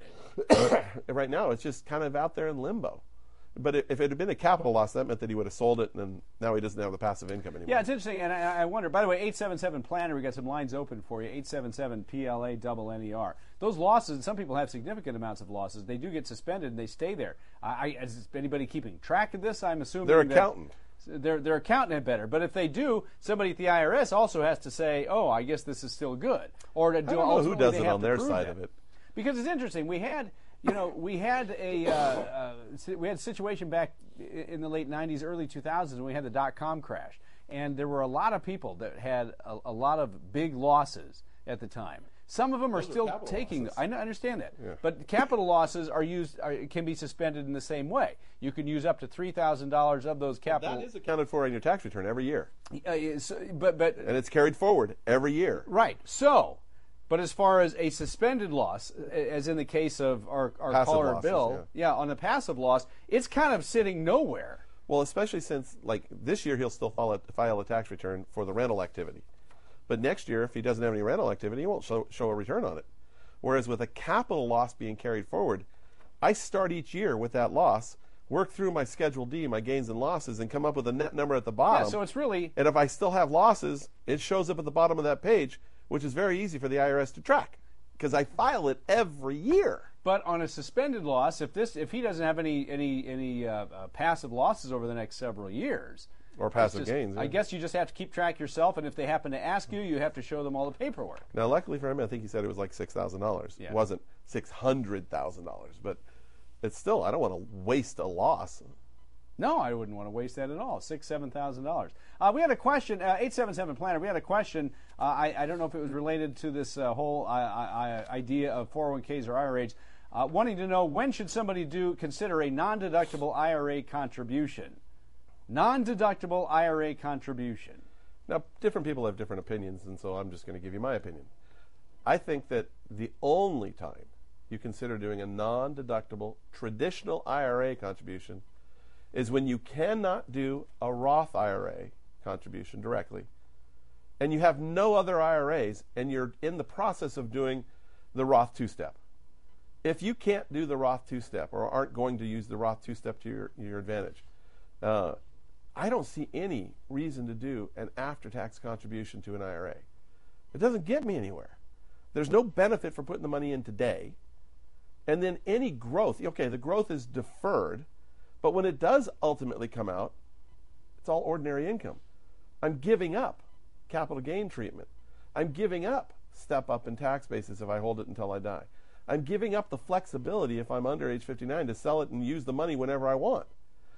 right now, it's just kind of out there in limbo. But if it had been a capital loss, that meant that he would have sold it, and then now he doesn't have the passive income anymore. Yeah, it's interesting, and I, I wonder, by the way, eight seven seven planner, we got some lines open for you, eight seven seven P L A N N E R. Those losses, and some people have significant amounts of losses, they do get suspended and they stay there. I, I, is anybody keeping track of this? I'm assuming Their that accountant. Their, their accountant had better. But if they do, somebody at the I R S also has to say, oh, I guess this is still good. Or to I do don't know who ultimately does they it have on to their prove side that. of it. Because it's interesting. We had, you know, we had a uh, uh, we had a situation back in the late nineties, early two thousands, when we had the dot-com crash, and there were a lot of people that had a, a lot of big losses at the time. Some of them are Those are still capital taking. losses. I n- understand that, Yeah. but capital losses are used are, can be suspended in the same way. You can use up to three thousand dollars of those capital. That is accounted for in your tax return every year. Uh, so, but but and it's carried forward every year. Right. So, but as far as a suspended loss, as in the case of our, our Passive caller losses, Bill, yeah. on the passive loss, it's kind of sitting nowhere. Well, especially since, like, this year he'll still file a, file a tax return for the rental activity. But next year, if he doesn't have any rental activity, he won't show, show a return on it. Whereas with a capital loss being carried forward, I start each year with that loss, work through my Schedule D, my gains and losses, and come up with a net number at the bottom. Yeah, so it's really... And if I still have losses, it shows up at the bottom of that page, which is very easy for the I R S to track, because I file it every year. But on a suspended loss, if this, if he doesn't have any any any uh, uh, passive losses over the next several years, Or passive it's just- gains, yeah. I guess you just have to keep track yourself, and if they happen to ask you, you have to show them all the paperwork. Now, luckily for him, I think he said it was like six thousand dollars. Yeah. It wasn't six hundred thousand dollars, but it's still, I don't want to waste a loss. No, I wouldn't want to waste that at all. Six, seven thousand dollars. Uh, we had a question. Uh, Eight seven seven planner. We had a question. Uh, I, I don't know if it was related to this uh, whole uh, I, I idea of four oh one Ks or I R As. Uh, wanting to know, when should somebody do consider a non-deductible I R A contribution? Non-deductible I R A contribution. Now, different people have different opinions, and so I'm just going to give you my opinion. I think that the only time you consider doing a non-deductible traditional I R A contribution is when you cannot do a Roth I R A contribution directly, and you have no other I R As, and you're in the process of doing the Roth two-step. If you can't do the Roth two-step, or aren't going to use the Roth two-step to your, your advantage, uh, I don't see any reason to do an after-tax contribution to an I R A. It doesn't get me anywhere. There's no benefit for putting the money in today, and then any growth, okay, the growth is deferred, but when it does ultimately come out, it's all ordinary income. I'm giving up capital gain treatment. I'm giving up step up in tax basis if I hold it until I die. I'm giving up the flexibility if I'm under age fifty-nine to sell it and use the money whenever I want.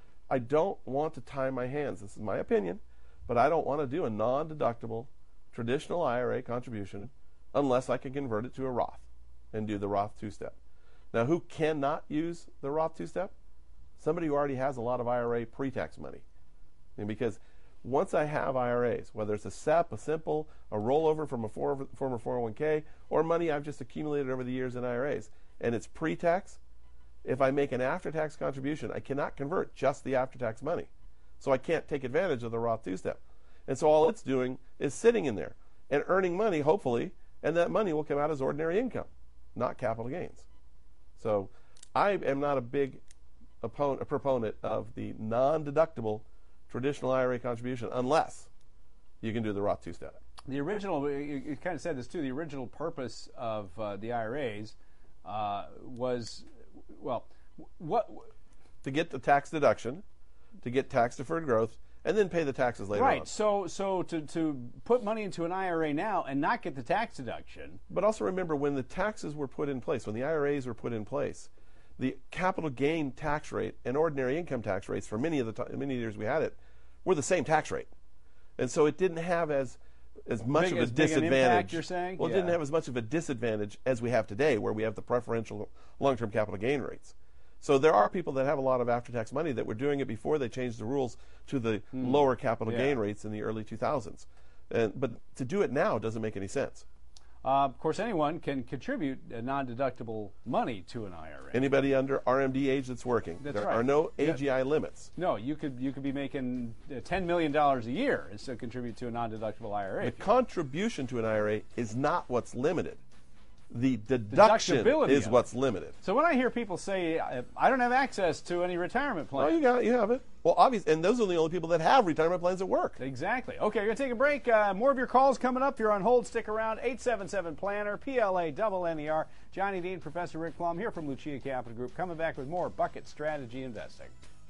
I don't want to tie my hands. This is my opinion, but I don't want to do a non-deductible traditional I R A contribution unless I can convert it to a Roth and do the Roth two-step. Now, who cannot use the Roth two-step? Somebody who already has a lot of I R A pre-tax money. And because once I have I R As, whether it's a S E P, a simple, a rollover from a for, former four oh one K, or money I've just accumulated over the years in I R As, and it's pre-tax, if I make an after-tax contribution, I cannot convert just the after-tax money. So I can't take advantage of the Roth two-step. And so all it's doing is sitting in there and earning money, hopefully, and that money will come out as ordinary income, not capital gains. So I am not a big opponent, a proponent of the non-deductible traditional I R A contribution unless you can do the Roth two-step. The original, you, you kind of said this too, the original purpose of uh, the I R As uh, was, well, what? To get the tax deduction, to get tax-deferred growth, and then pay the taxes later right. on. So, so to, to put money into an I R A now and not get the tax deduction. But also remember, when the taxes were put in place, when the I R As were put in place, the capital gain tax rate and ordinary income tax rates for many of the t- many years we had it were the same tax rate, and so it didn't have as as much big, of a as big disadvantage. An impact, you're saying? Well, it yeah. didn't have as much of a disadvantage as we have today, where we have the preferential long-term capital gain rates. So there are people that have a lot of after-tax money that were doing it before they changed the rules to the Hmm. lower capital Yeah. gain rates in the early two thousands. And, but to do it now doesn't make any sense. Uh, of course, anyone can contribute a non-deductible money to an I R A. Anybody under R M D age that's working. That's there right. are no Yeah. A G I limits. No, you could you could be making uh, ten million dollars a year and still contribute to a non-deductible I R A. The contribution to an I R A is not what's limited. The deduction Deductibility is of what's limited. So when I hear people say, I, I don't have access to any retirement plan. Oh, you got it. You have it. Well, obviously, and those are the only people that have retirement plans at work. Exactly. Okay, we're going to take a break. Uh, more of your calls coming up. You're on hold. Stick around. eight seven seven planner, P L A, double N E R. Johnny Dean, Professor Rick Plum here from Lucia Capital Group. Coming back with more Bucket Strategy Investing.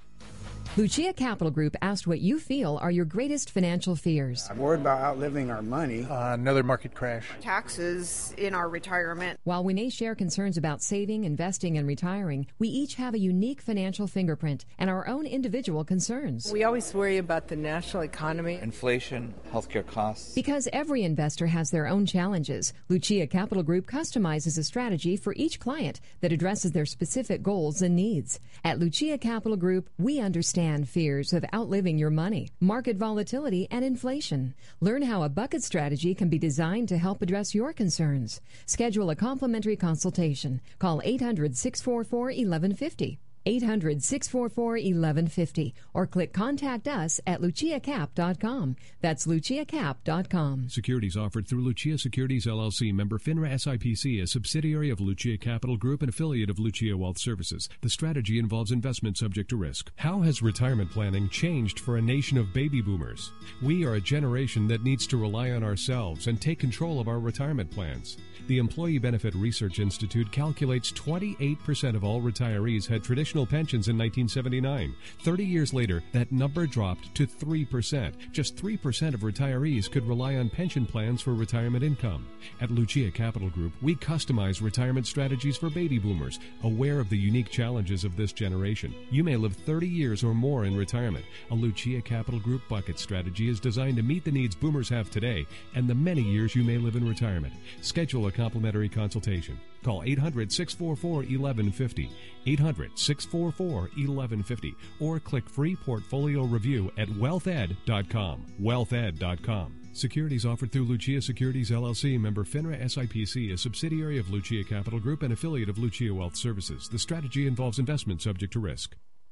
Lucia Capital Group asked what you feel are your greatest financial fears. I'm worried about outliving our money. Uh, another market crash. Taxes in our retirement. While we may share concerns about saving, investing, and retiring, we each have a unique financial fingerprint and our own individual concerns. We always worry about the national economy. Inflation, healthcare costs. Because every investor has their own challenges, Lucia Capital Group customizes a strategy for each client that addresses their specific goals and needs. At Lucia Capital Group, we understand fears of outliving your money, market volatility, and inflation. Learn how a bucket strategy can be designed to help address your concerns. Schedule a complimentary consultation. Call eight hundred, six four four, eleven fifty. eight hundred, six four four, eleven fifty or click Contact Us at lucia cap dot com. That's lucia cap dot com. Securities offered through Lucia Securities L L C, member FINRA S I P C, a subsidiary of Lucia Capital Group and affiliate of Lucia Wealth Services. The strategy involves investment subject to risk. How has retirement planning changed for a nation of baby boomers? We are a generation that needs to rely on ourselves and take control of our retirement plans. The Employee Benefit Research Institute calculates twenty-eight percent of all retirees had traditional pensions in nineteen seventy-nine. thirty years later, that number dropped to three percent. Just three percent of retirees could rely on pension plans for retirement income. At Lucia Capital Group, we customize retirement strategies for baby boomers, aware of the unique challenges of this generation. You may live thirty years or more in retirement. A Lucia Capital Group bucket strategy is designed to meet the needs boomers have today and the many years you may live in retirement. Schedule a complimentary consultation. Call eight hundred, six four four, eleven fifty, eight hundred, six four four, eleven fifty, or click free portfolio review at wealth ed dot com. wealth ed dot com. Securities offered through Lucia Securities L L C, member FINRA S I P C, a subsidiary of Lucia Capital Group and affiliate of Lucia Wealth Services. The strategy involves investment subject to risk.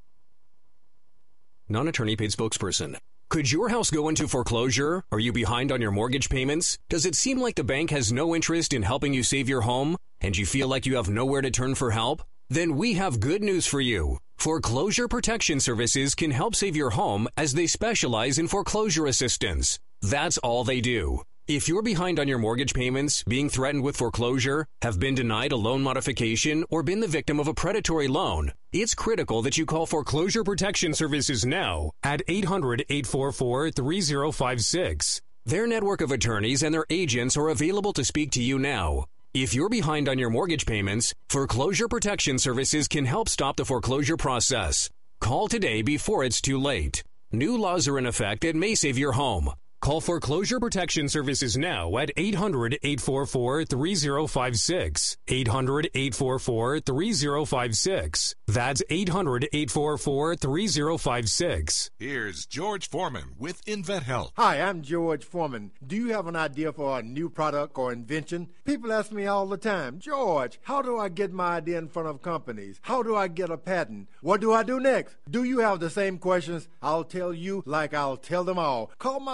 Non-attorney paid spokesperson. Could your house go into foreclosure? Are you behind on your mortgage payments? Does it seem like the bank has no interest in helping you save your home? And you feel like you have nowhere to turn for help? Then we have good news for you. Foreclosure Protection Services can help save your home as they specialize in foreclosure assistance. That's all they do. If you're behind on your mortgage payments, being threatened with foreclosure, have been denied a loan modification, or been the victim of a predatory loan, it's critical that you call Foreclosure Protection Services now at eight hundred, eight four four, three zero five six. Their network of attorneys and their agents are available to speak to you now. If you're behind on your mortgage payments, Foreclosure Protection Services can help stop the foreclosure process. Call today before it's too late. New laws are in effect that may save your home. Call Foreclosure Protection Services now at eight hundred, eight four four, three zero five six. eight hundred, eight four four, three zero five six. That's eight hundred, eight four four, three zero five six. Here's George Foreman with InventHealth. Hi, I'm George Foreman. Do you have an idea for a new product or invention? People ask me all the time, George, how do I get my idea in front of companies? How do I get a patent? What do I do next? Do you have the same questions? I'll tell you like I'll tell them all. Call my friends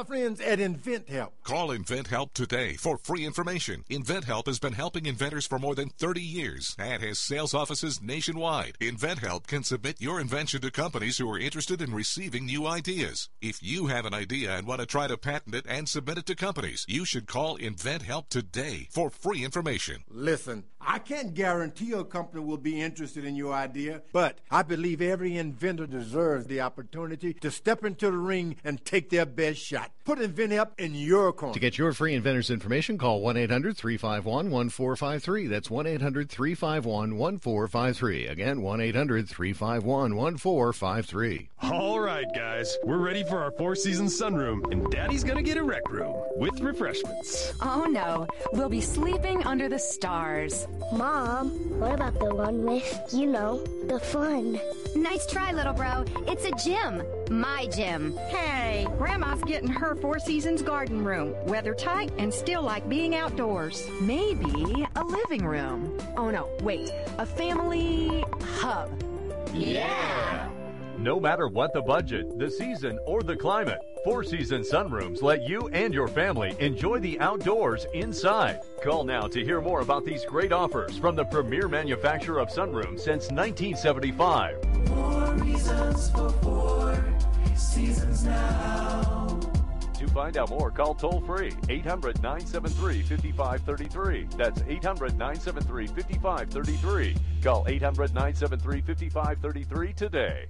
at InventHelp. Call InventHelp today for free information. InventHelp has been helping inventors for more than thirty years and has sales offices nationwide. InventHelp can submit your invention to companies who are interested in receiving new ideas. If you have an idea and want to try to patent it and submit it to companies, you should call InventHelp today for free information. Listen, I can't guarantee a company will be interested in your idea, but I believe every inventor deserves the opportunity to step into the ring and take their best shot. Put InventHelp in your corner. To get your free inventor's information, call one eight hundred three five one one four five three. That's one eight hundred three five one one four five three. Again, one eight hundred three five one one four five three. All right, guys, we're ready for our Four Seasons sunroom, and Daddy's gonna get a rec room with refreshments. Oh no, we'll be sleeping under the stars. Mom, what about the one with, you know, the fun? Nice try, little bro. It's a gym. My gym. Hey, Grandma's getting her Four Seasons garden room. Weather tight and still like being outdoors. Maybe a living room. Oh no, wait, a family hub. Yeah! No matter what the budget, the season, or the climate, Four Seasons Sunrooms let you and your family enjoy the outdoors inside. Call now to hear more about these great offers from the premier manufacturer of sunrooms since nineteen seventy-five. More reasons for Four Seasons now. To find out more, call toll-free eight hundred nine seven three five five three three. That's eight hundred nine seven three five five three three. Call eight hundred nine seven three five five three three today.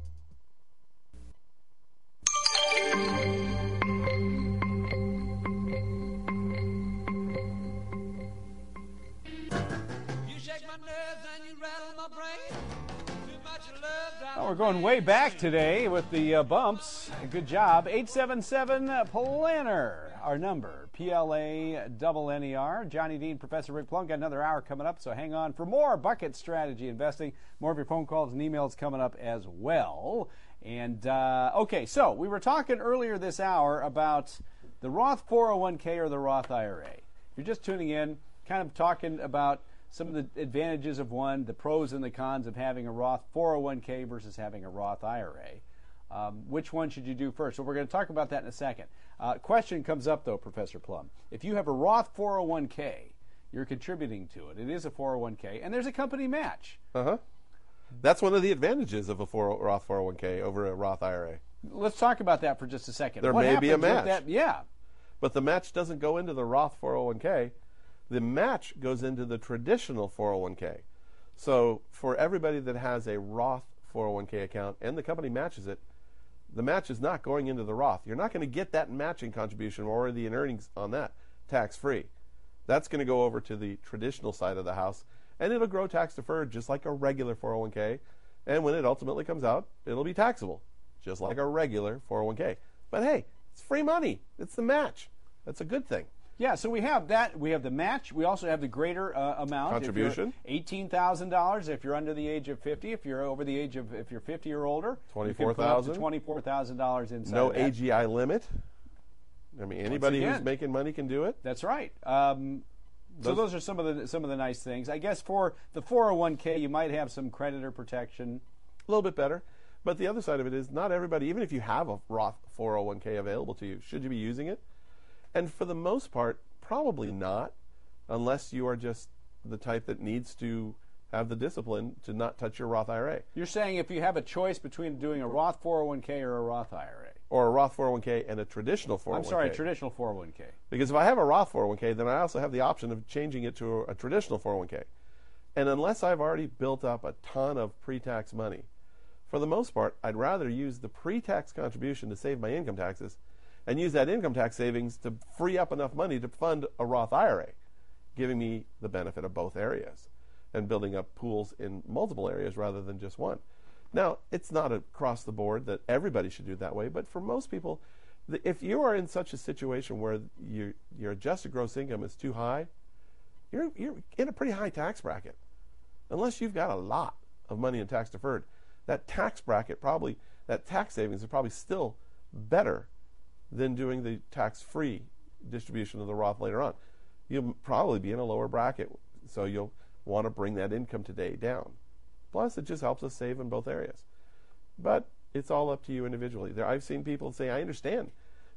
Oh, we're going way back today with the uh, bumps. Good job. eight seven seven Planner, our number. P L A N N E R. Johnny Dean, Professor Rick Plum. Got another hour coming up, so hang on for more Bucket Strategy Investing. More of your phone calls and emails coming up as well. And, uh, okay, so we were talking earlier this hour about the Roth four oh one k or the Roth I R A. If you're just tuning in, kind of talking about some of the advantages of one, the pros and the cons of having a Roth four oh one k versus having a Roth I R A. Um, which one should you do first? So we're going to talk about that in a second. Uh, question comes up, though, Professor Plum. If you have a Roth four oh one k, you're contributing to it. It is a four oh one k, and there's a company match. Uh-huh. That's one of the advantages of a Roth four oh one k over a Roth I R A. Let's talk about that for just a second. There what may be a match. That? Yeah. But the match doesn't go into the Roth four oh one k. The match goes into the traditional four oh one k. So for everybody that has a Roth four oh one k account and the company matches it, the match is not going into the Roth. You're not going to get that matching contribution or the earnings on that tax-free. That's going to go over to the traditional side of the house, and it'll grow tax-deferred just like a regular four oh one k. And when it ultimately comes out, it'll be taxable, just like a regular four oh one k. But hey, it's free money. It's the match. That's a good thing. Yeah, so we have that. We have the match. We also have the greater uh, amount. Contribution. eighteen thousand dollars if you're under the age of fifty. If you're over the age of, if you're fifty or older, twenty-four thousand dollars. twenty-four thousand dollars inside. No that. A G I limit. I mean, anybody again, who's making money can do it. That's right. Um, so those are some of the some of the nice things. I guess for the four oh one k, you might have some creditor protection. A little bit better. But the other side of it is not everybody, even if you have a Roth four oh one k available to you, should you be using it? And for the most part, probably not, unless you are just the type that needs to have the discipline to not touch your Roth I R A. You're saying if you have a choice between doing a Roth four oh one k or a Roth I R A. Or a Roth four oh one k and a traditional four oh one k. I'm sorry, a traditional four oh one k. Because if I have a Roth four oh one k, then I also have the option of changing it to a, a traditional four oh one k. And unless I've already built up a ton of pre-tax money, for the most part, I'd rather use the pre-tax contribution to save my income taxes and use that income tax savings to free up enough money to fund a Roth I R A, giving me the benefit of both areas and building up pools in multiple areas rather than just one. Now, it's not across the board that everybody should do it that way, but for most people, if you are in such a situation where you, your adjusted gross income is too high, you're, you're in a pretty high tax bracket. Unless you've got a lot of money in tax deferred, that tax bracket probably, that tax savings is probably still better than doing the tax-free distribution of the Roth later on. You'll probably be in a lower bracket, so you'll want to bring that income today down. Plus, it just helps us save in both areas. But it's all up to you individually. There, I've seen people say, I understand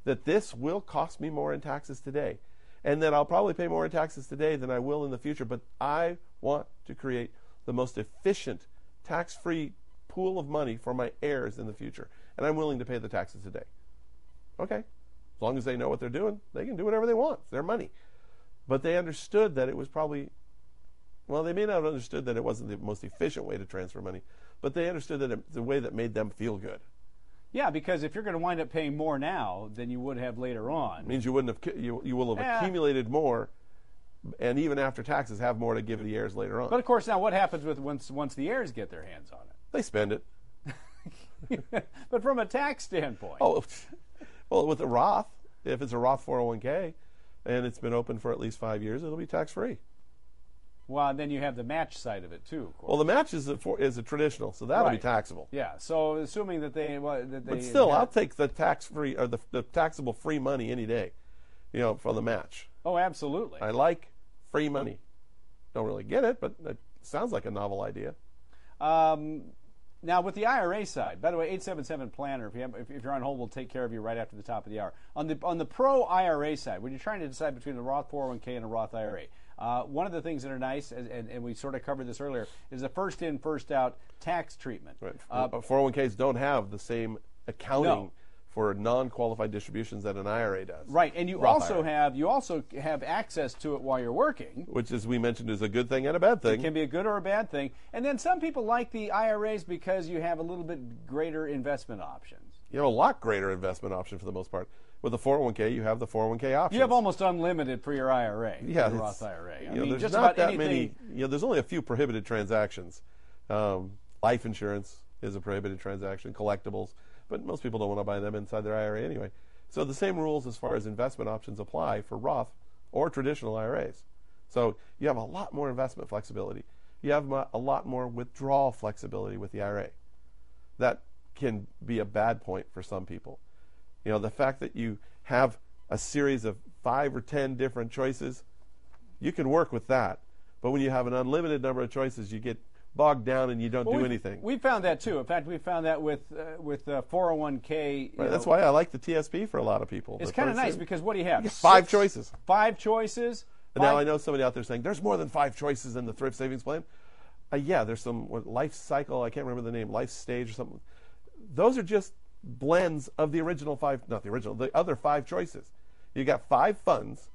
that this will cost me more in taxes today, and that I'll probably pay more in taxes today than I will in the future, but I want to create the most efficient, tax-free pool of money for my heirs in the future, and I'm willing to pay the taxes today. Okay. As long as they know what they're doing, they can do whatever they want. It's their money. But they understood that it was probably, well, they may not have understood that it wasn't the most efficient way to transfer money, but they understood that it, the way that made them feel good. Yeah, because if you're going to wind up paying more now than you would have later on. It means you wouldn't have, you, you will have yeah. accumulated more, and even after taxes have more to give the heirs later on. But of course, now what happens with once once the heirs get their hands on it? They spend it. But from a tax standpoint. Oh, well, with a Roth, if it's a Roth four oh one k and it's been open for at least five years, it'll be tax-free. Well, and then you have the match side of it too. Of course. Well, the match is a, for, is a traditional, so that'll right. be taxable. Yeah. So assuming that they, well, that they but still, have, I'll take the tax-free or the, the taxable free money any day, you know, from the match. Oh, absolutely. I like free money. Don't really get it, but it sounds like a novel idea. Um, now with the I R A side, by the way, eight seven seven planner. If you have, if, if you're on hold, we'll take care of you right after the top of the hour. On the on the pro I R A side, when you're trying to decide between a Roth four oh one k and a Roth I R A. Uh, one of the things that are nice, and, and, and we sort of covered this earlier, is the first in, first out tax treatment. Right. Uh, four oh one k's don't have the same accounting no. for non-qualified distributions that an I R A does. Right, and you Roth also I R A. have you also have access to it while you're working, which, as we mentioned, is a good thing and a bad thing. It can be a good or a bad thing. And then some people like the I R As because you have a little bit greater investment options. You have a lot greater investment option for the most part. With the four oh one k, you have the four oh one k option. You have almost unlimited for your I R A, yeah, your Roth I R A. I you mean, know, there's just not about that anything. many. You know, there's only a few prohibited transactions. Um, life insurance is a prohibited transaction. Collectibles, but most people don't want to buy them inside their I R A anyway. So the same rules as far as investment options apply for Roth or traditional I R As. So you have a lot more investment flexibility. You have a lot more withdrawal flexibility with the I R A. That can be a bad point for some people. You know, the fact that you have a series of five or ten different choices, you can work with that. But when you have an unlimited number of choices, you get bogged down and you don't well, do we, anything. We found that too. In fact, we found that with uh, with uh, four oh one k. Right, that's why I like the T S P for a lot of people. It's kind of nice because what do you have? You five Six, choices. Five choices. And five... now I know somebody out there saying there's more than five choices in the thrift savings plan. Uh, yeah, there's some what, life cycle. I can't remember the name. Life stage or something. Those are just blends of the original five. Not the original. The other five choices. You got five funds,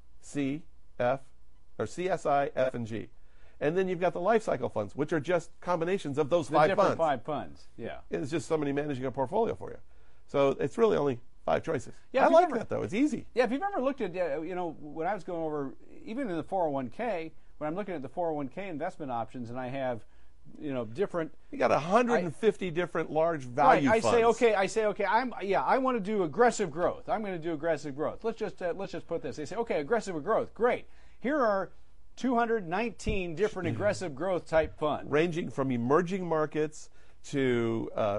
C, F, or C S I, F, and G. And then you've got the life cycle funds, which are just combinations of those the five different funds. five funds, yeah. It's just somebody managing a portfolio for you. So it's really only five choices. Yeah, I like ever, that, though. It's easy. Yeah, if you've ever looked at, uh, you know, when I was going over, even in the four oh one k, when I'm looking at the four oh one k investment options and I have, you know, different. You got one hundred fifty I, different large value right, I funds. say, okay, I say, okay, I'm, yeah, I want to do aggressive growth. I'm going to do aggressive growth. Let's just, uh, let's just put this. They say, okay, aggressive growth, great. Here are two hundred nineteen different aggressive growth type funds, ranging from emerging markets to uh,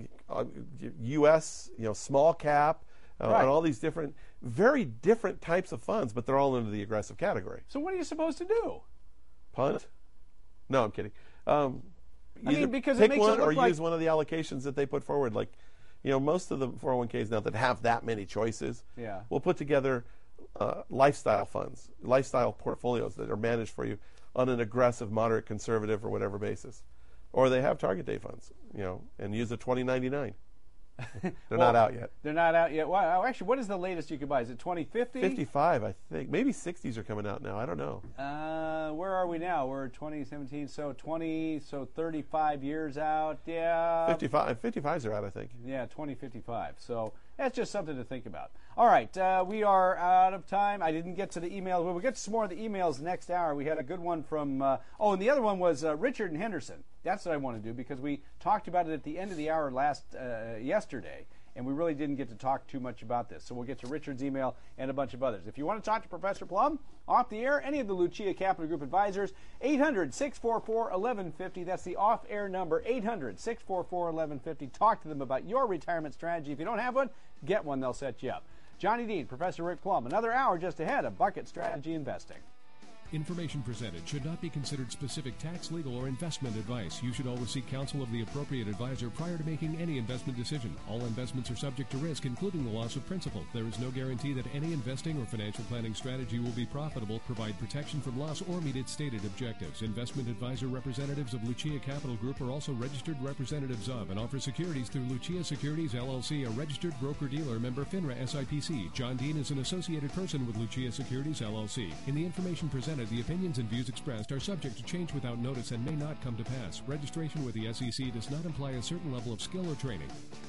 U S, you know, small cap, uh, right. and all these different, very different types of funds, but they're all into the aggressive category. So what are you supposed to do? Punt? No, I'm kidding. Um, I mean, because pick it makes one it look or like... use one of the allocations that they put forward. Like, you know, most of the four oh one k's now that have that many choices, yeah. will put together uh, lifestyle funds, lifestyle portfolios that are managed for you on an aggressive, moderate, conservative, or whatever basis. Or they have target date funds, you know, and use a twenty ninety-nine. They're well, not out yet. They're not out yet. Well, actually, what is the latest you could buy? Is it twenty fifty? fifty-five, I think. Maybe sixties are coming out now. I don't know. Uh, where are we now? We're twenty seventeen, so twenty, so thirty-five years out. Yeah. fifty-five, fifty-fives are out, I think. Yeah, twenty fifty-five. So that's just something to think about. All right, uh, we are out of time. I didn't get to the emails. We'll get to some more of the emails next hour. We had a good one from, uh, oh, and the other one was uh, Richard and Henderson. That's what I want to do because we talked about it at the end of the hour last uh, yesterday, and we really didn't get to talk too much about this. So we'll get to Richard's email and a bunch of others. If you want to talk to Professor Plum off the air, any of the Lucia Capital Group advisors, eight hundred, six four four, eleven fifty. That's the off-air number, eight hundred, six four four, eleven fifty. Talk to them about your retirement strategy. If you don't have one, get one. They'll set you up. Johnny Dean, Professor Rick Plum. Another hour just ahead of Bucket Strategy Investing. Information presented should not be considered specific tax, legal, or investment advice. You should always seek counsel of the appropriate advisor prior to making any investment decision. All investments are subject to risk, including the loss of principal. There is no guarantee that any investing or financial planning strategy will be profitable, provide protection from loss, or meet its stated objectives. Investment advisor representatives of Lucia Capital Group are also registered representatives of and offer securities through Lucia Securities, L L C, a registered broker-dealer, member FINRA S I P C. John Dean is an associated person with Lucia Securities, L L C. In the information presented, the opinions and views expressed are subject to change without notice and may not come to pass. Registration with the S E C does not imply a certain level of skill or training.